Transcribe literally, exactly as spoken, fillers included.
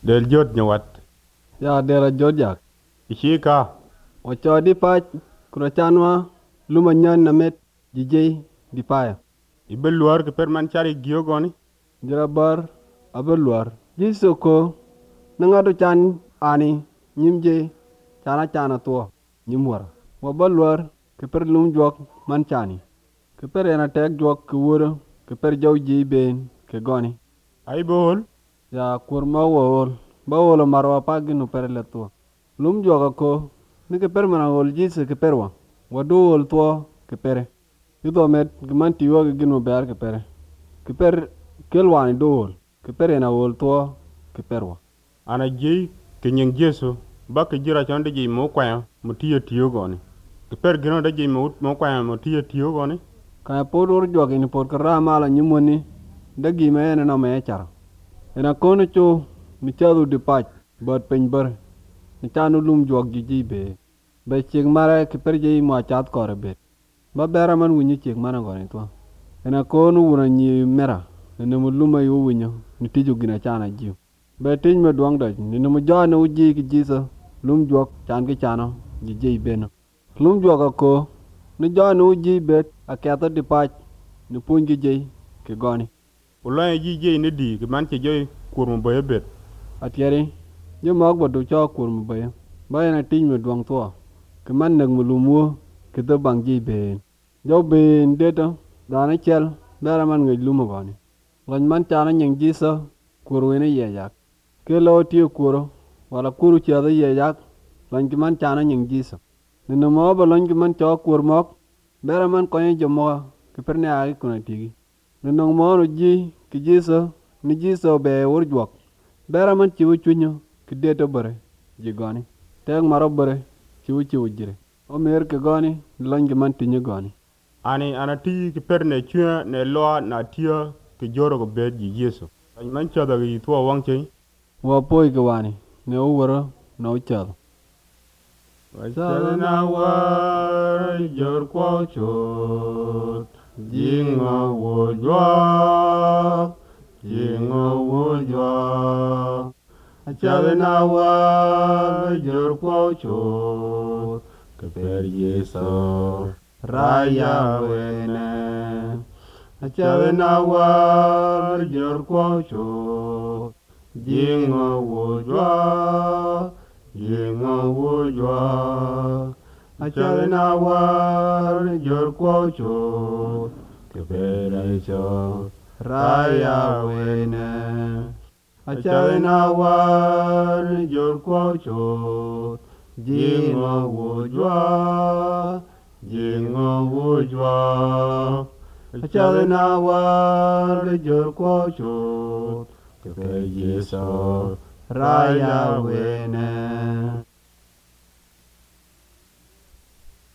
Del jot nyawat. Ya dera jodjak. Ishika. Wacho di pa kuna chanwa luma nyan na met jijay di paya. Ibe luar ke perman cari gio goni. Jira bar abe luar. Jiso ko nangado chan ani nyimje chana chana tuwa nyimwara. Waba luar ke per lum jwak man chani. Ke per ena tek jwak ke wuro ke per jaw ji ben ke goni. Ai bohol. Ya kurma wawol. Bawolo marwa pagi no per le tuwa. Lum jwak ko ni ke per mana wol jiso ke perwa. Wadu wol tuwa ke pere. Yudo met giman tiwa ke gino bear ke pere. Ke per kelwani do wol. Ke per ena wol tuwa ke perwa. Ana jei ke nyeng jesu. Ba ke jira chonde jei mo kwaya mo tiyo tiyo goni. Ke per gino da jei mo mo kwaya mo tiyo tiyo goni. Kaya pod ur jwak ini pod kara mala nyumoni. Dagi me ena na me echara. Ena kono cho ni chadu di pach. Bad pen bar. Ni chanu lum jwak jiji be. Be chik mara ke per jei mo achat kore bet. Ba bera man winyo chik mana goni tuwa. Ena kono wuna nyi mera. Ena mu luma yu winyo. Ni tiju gina chana jiu. Be tij me duang doj. Nina mu jaa na uji ki jisa. Lum jwak chan ki chana. Jiji beno. Lum jwak ako. Ni jaa na uji bet. A keta di pach. Ni pungi jei ki goni. Uloy ji jei ni di ke man che joi kurmo boye bet. Atiari. Yo mag badu cha kurmu bayo. Bayo na tij me duang tuwa. Ke man nag mu lumuo. Ke da bang jei ben. Jau ben deta. Dana chel. Bera man ngay luma goni. Lan man chana nyeng jisa. Kuru ina yejak. Ke lao tiyo kuro. Wala kuru chada yejak. Lan ki man chana nyeng jisa. Nina mo ba lan ki man chaw kur mok. Bera man konye jamoa. Ke perne agi kuna tigi. Nina mo no ji. Ki jisa. Ni jisa be urjwak. Bera man chiwu chunyo. Ki deta bare. Ji goni. Teg maro bare. Chiwu chiwu jire. O mer ke goni. Lan ki man tinyo goni. Ani ana ti ke per ne chua ne loa na tiyo ke joro ko bet ji jesu. Ani man chada ki tuwa wang chei. Wapoi ke wani. Ne uwara. Na uchado. Wachana war jor kwa chot. Jinga wujwa. Jinga wujwa. Wachana war jor kwa chot. Keper yeso. Raya wene. Wachana war jor kwa chot. Jinga wujwa. Jinga wujwa. Achana war jor kwa chot. Kepera iso. Raya wene. Achana war jor kwa chot. Jinga wujwa. Jinga wujwa. Achana war jor kwa chot. Kepera iso. Raya wene.